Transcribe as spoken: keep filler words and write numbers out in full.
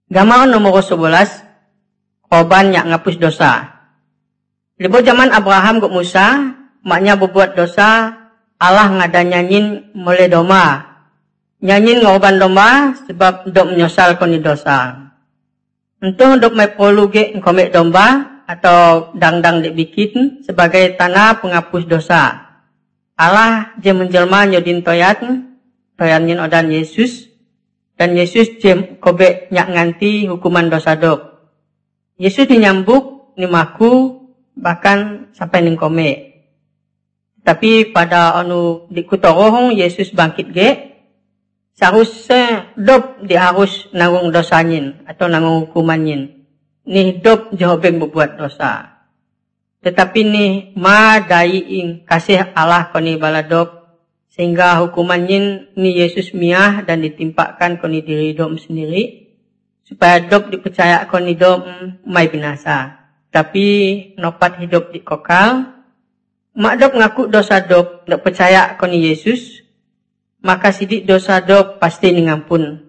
Gambar nomor sebelas, korban yang ngapus dosa. Lepas zaman Abraham ke Musa, maknya berbuat dosa, Allah ngada nyanyin mulai domba. Nyanyin ngorban domba sebab dok menyesal koni dosa. Untuk dok mai perlu ge ngomek domba atau dang-dang dibikin sebagai tanah penghapus dosa. Allah je menjelma nyodin toyat, toyanyin odan Yesus, dan Yesus je kobek nyak nganti hukuman dosa dok. Yesus dinyambuk, nimaku, bahkan sampai ning komek. Tapi pada anu di kutorohong Yesus bangkit ge, seharusnya dop dia harus nanggung dosanyin atau nanggung hukumanyin. Nih dop jahobeng berbuat dosa. Tetapi nih ma dai ing kasih Allah koni baladop sehingga hukumanyin ni Yesus miah dan ditimpakan koni diri dom sendiri supaya dop dipercaya koni dom mai binasa. Tapi nopat hidup di kokal, mak dop ngaku dosa dop, dop percaya koni Yesus, maka sidik dosa dop pasti ningampun.